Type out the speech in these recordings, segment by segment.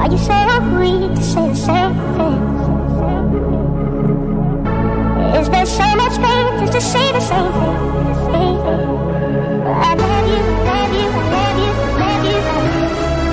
you say I'm weak to say the same thing? Is there so much pain just to say the same thing? I love you, love you, love you, love you, love you.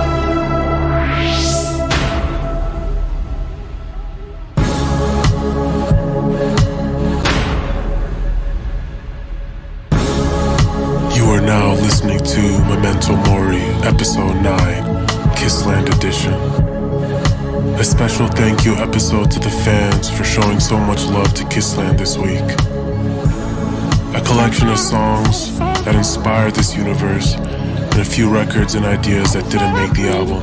You are now listening to Memento Mori, Episode 9, Kissland Edition. A special thank you episode to the fans for showing so much love to Kissland this week. A collection of songs that inspired this universe, and a few records and ideas that didn't make the album.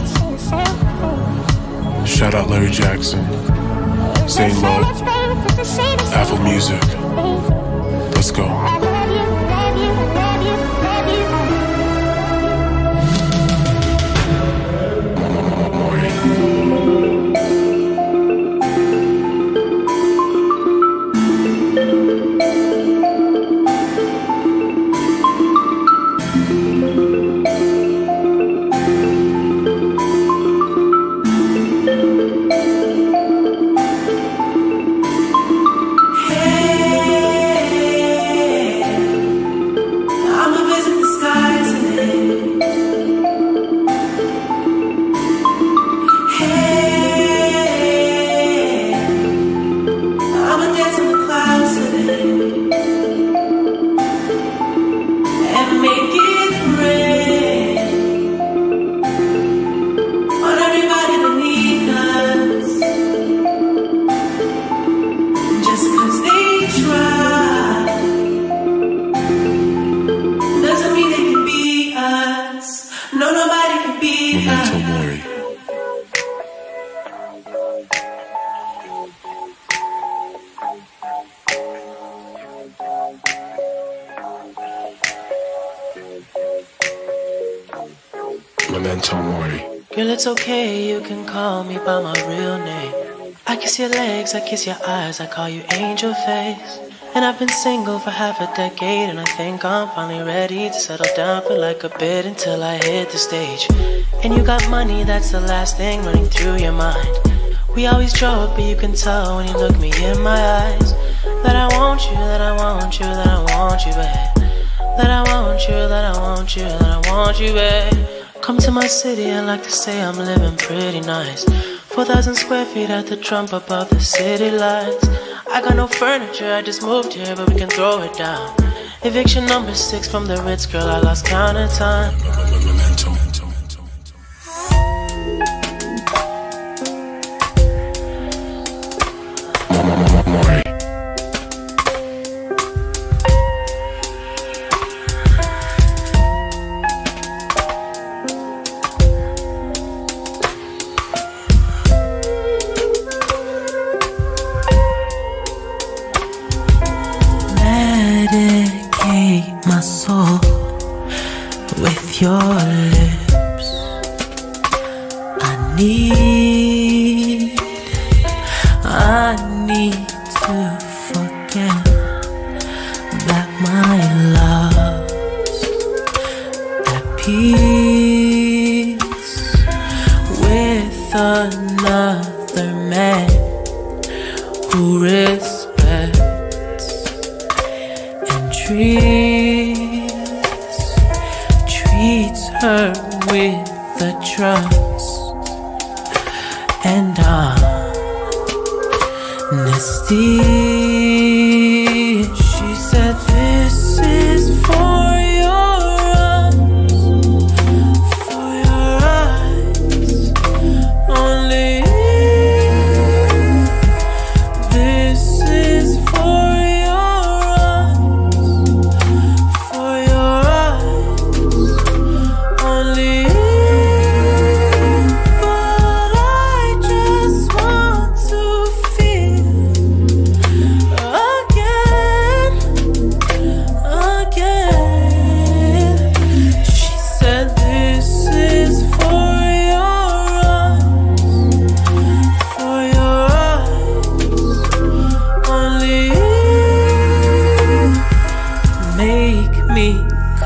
Shout out Larry Jackson, Zane Lowe, Apple Music. Let's go. Memento Mori. Girl, it's okay, you can call me by my real name. I kiss your legs, I kiss your eyes, I call you Angel Face. And I've been single for half a decade, and I think I'm finally ready to settle down for like a bit until I hit the stage. And you got money, that's the last thing running through your mind. We always joke, but you can tell when you look me in my eyes that I want you, that I want you, that I want you, babe. That I want you, that I want you, that I want you, babe. Come to my city, I like to say I'm living pretty nice. 4,000 square feet at the Trump above the city lights. I got no furniture, I just moved here, but we can throw it down. Eviction number 6 from the Ritz, girl, I lost count of time. My soul with your lips. I need to forget that my love's at peace with another man who respects and treats her with the trust and honesty. She said, this is for your eyes only. This is for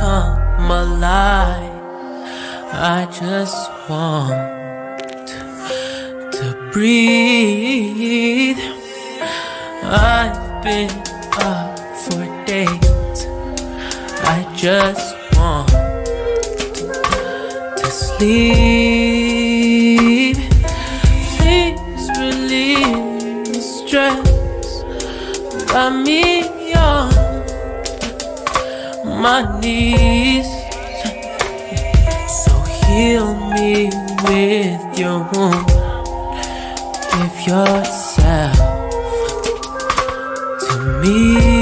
I just want breathe. I've been up for days. I just want to sleep. Please relieve the stress. Got me on my knees. So heal me with your wound. Give yourself to me.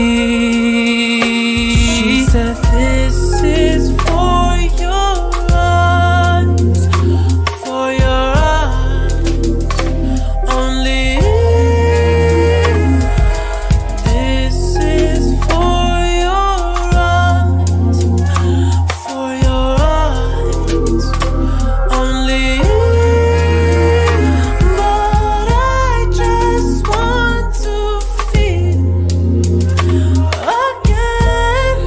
She said this is for your eyes, for your eyes only. This is for your eyes, for your eyes only. But I just want to feel again,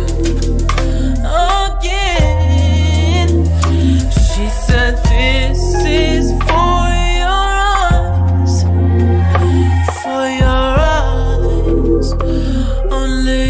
again. She said this is for your eyes, for your eyes only.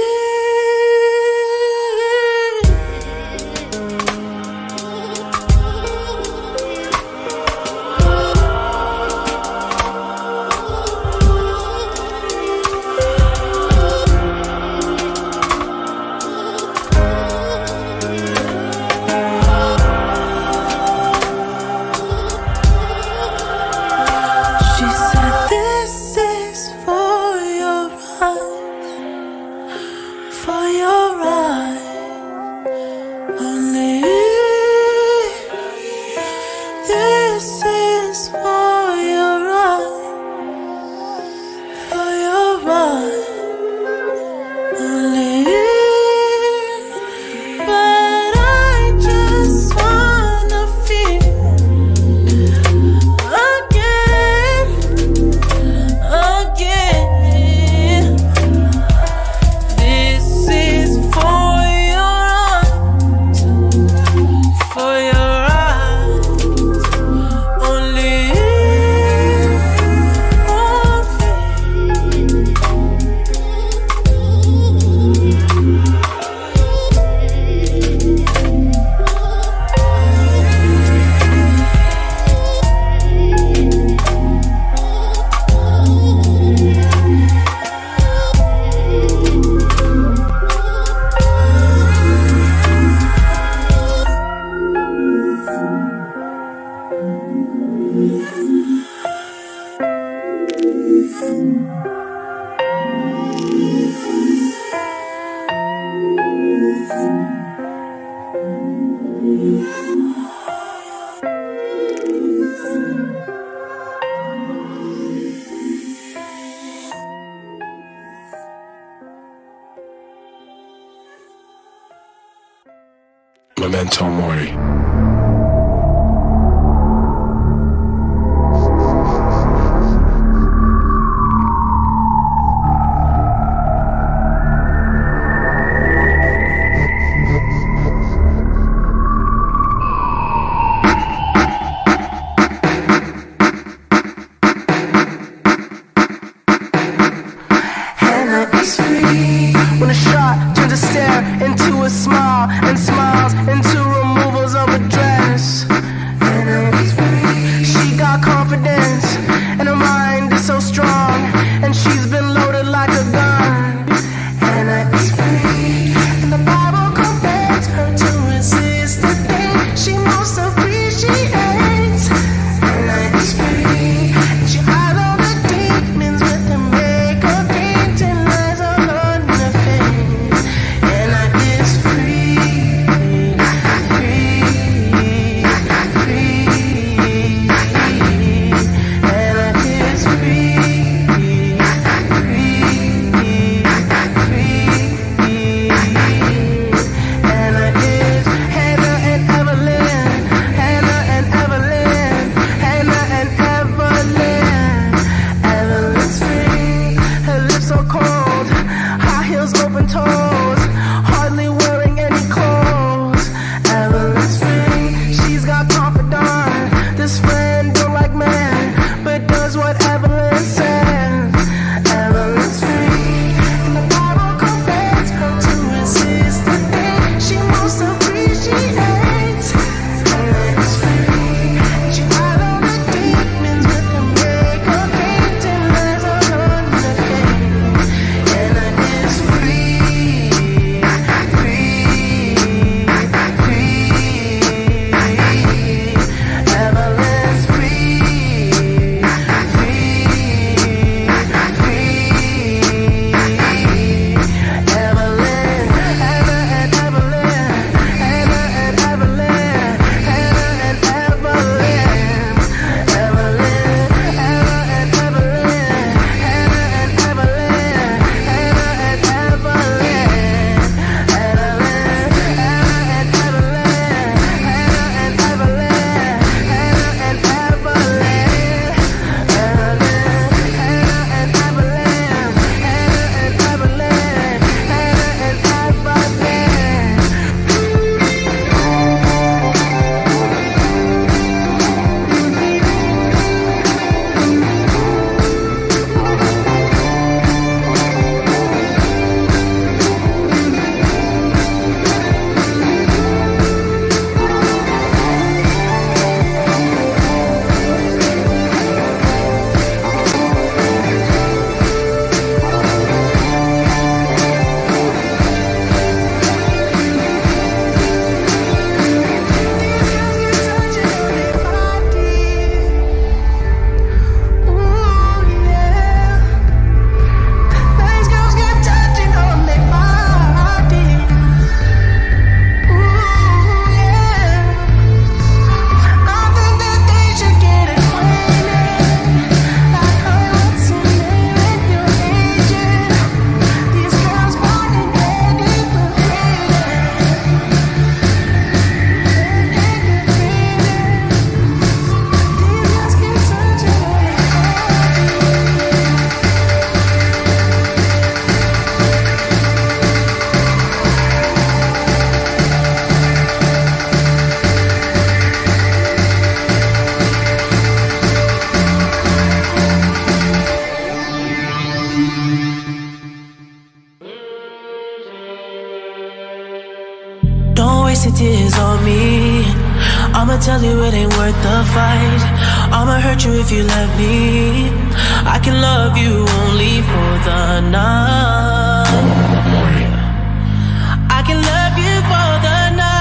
She said this is for your eyes, for your eyes only. This is for your eyes, for your eyes only. But I just wanna feel again, again. This is for your eyes, for your eyes only, Memento Mori. Hannah is free when a shot turns a stare into a smile and smiles into removals of a dress. Hannah is free. She got confidence and her mind is so strong, and she's been loaded like a gun. Hannah is free, and the Bible commands her to resist the thing she most appreciates. Hannah is free, and she hides all the demons with the makeup paint and lies all on her face. Hannah is free. waste your tears on me. I'ma tell you it ain't worth the fight. I'ma hurt you if you let me. I can love you only for the night. I can love you for the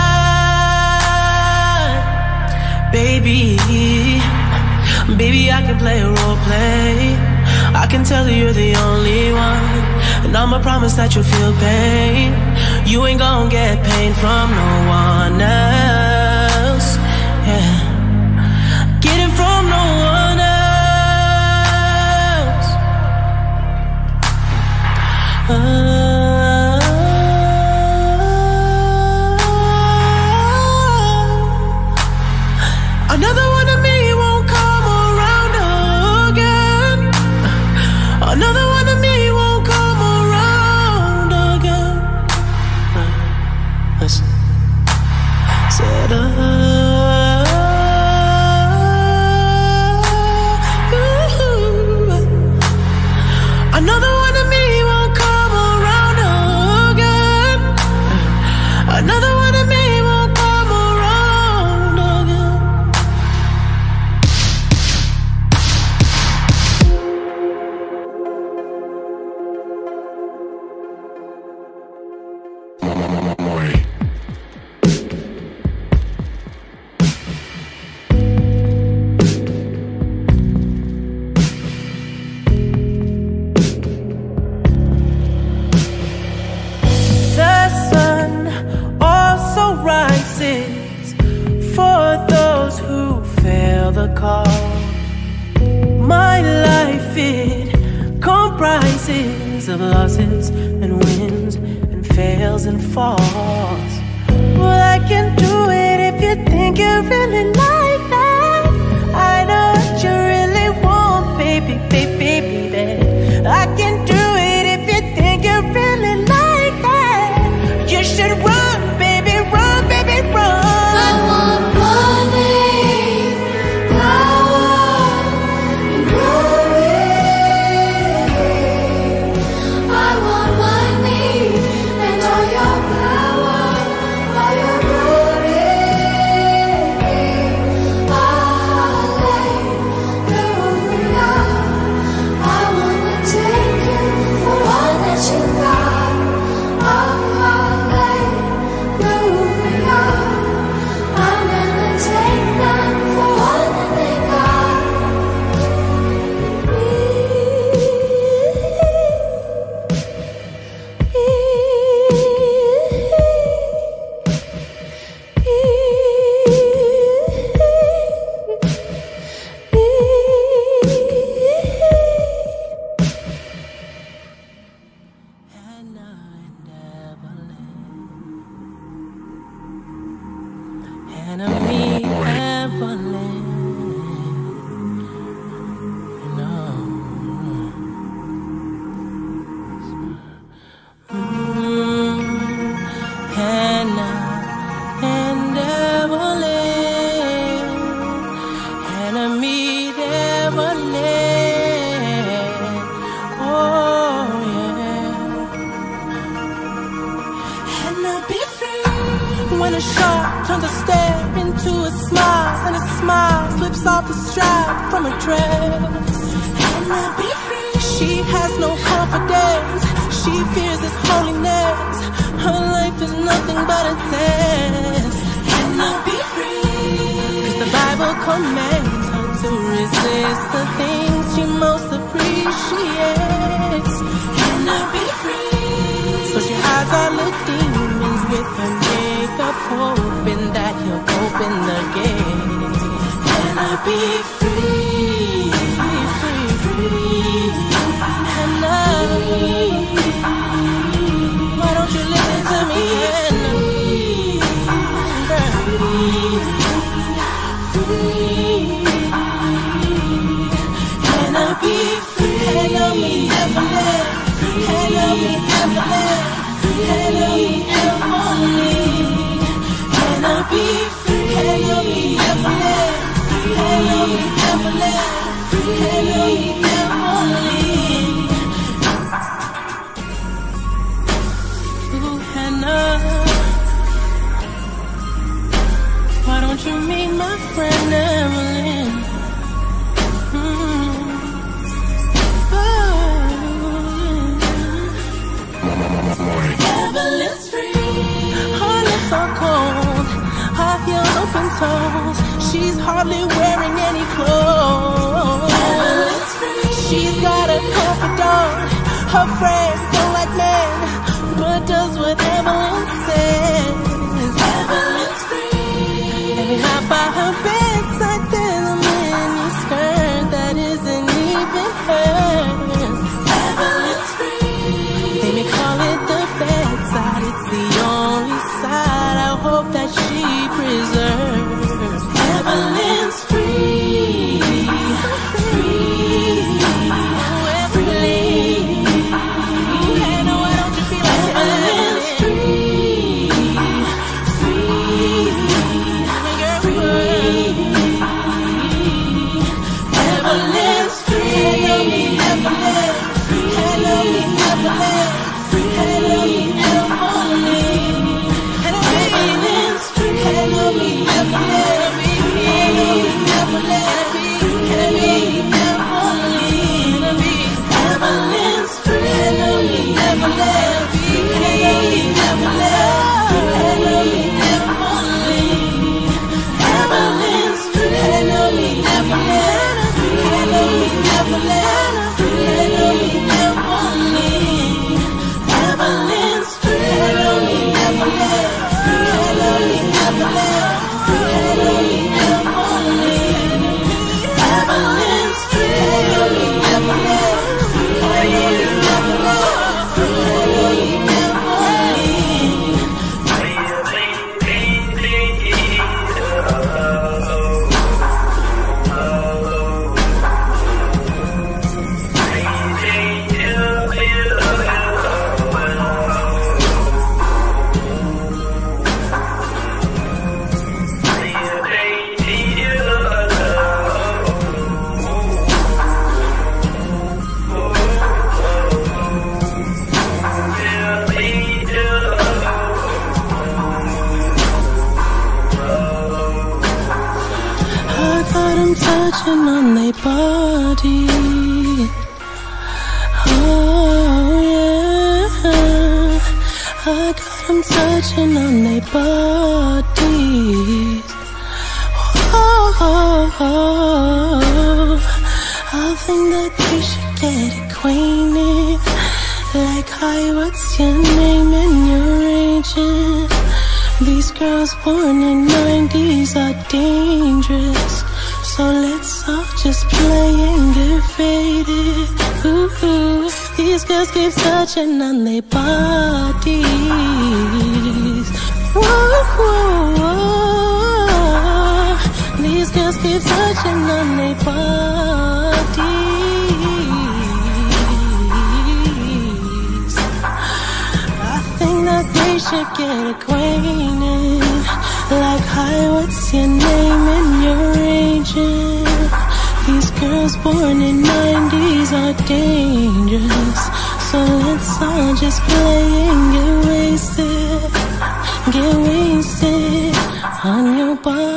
night. Baby, baby, I can play a role play. I can tell you you're the only one, and I'ma promise that you'll feel pain. You ain't gon' get pain from no one else. Yeah, get it from no one else. Another one of me won't come around again. Another one of me won't come around again. Listen. Said another one of me won't come around again. Another one of me won't come around again. The sun also rises for those who fail the call. My life, it comprises of losses and wins and fails and falls. Well, I can do it if you think you really like that. I know what you really want, baby, baby, baby. I can do it if you think you really like that. You should run, baby, run. I want money, power, and glory. I want money and all your power, all your glory. Hallelujah. I wanna take you for all that you got. Hallelujah. I'm gonna take them for all that they got. Enemy Evelyn, no. Hannah and Evelyn, enemy Evelyn, oh yeah. Hannah, be free. When a shark turns a stare into a smile, and a smile slips off the strap from her dress. Hannah, be free. She has no confidence. She fears His holiness. Her life is nothing but a test. Hannah, be free. 'Cause the Bible commands her to resist the things she most appreciates. Hannah, be free. So she hides all the demons with her makeup, hoping that He'll open the gate. Can I be free? Free. Hannah, why don't you listen to me, Hannah? Free. Can I be free? Hannah, me Evelyn. Hannah, me Evelyn. Hannah, me Evelyn. Can I be free? Hannah, me Evelyn. Hannah, me Evelyn. Hannah, me Evelyn. Ooh, Hannah. you meet my friend Evelyn? Evelyn's free. Her lips are cold, her heels open toes. She's hardly wearing any clothes. Evelyn's free. She's got a confidant. Her friends don't like men, but does what Evelyn says. Evelyn's free. Every night by her bedside there's a mini skirt that isn't even hers. Evelyn's free. They may call it the bad side, it's the only side I hope that she preserves. Evelyn's free. Free. Touching on their body. Oh yeah, I got them touching on their bodies. Oh, I think that they should get acquainted. Like, hi, what's your name and your agent? These girls born in 90s are dangerous. So let's all just play and get faded. Ooh, these girls keep touching on their bodies. Whoa, whoa, whoa. These girls keep touching on their bodies. I think that they should get acquainted. Like, hi, what's your name and your agent? These girls born in 90s are dangerous. So let's all just play and get wasted on your body.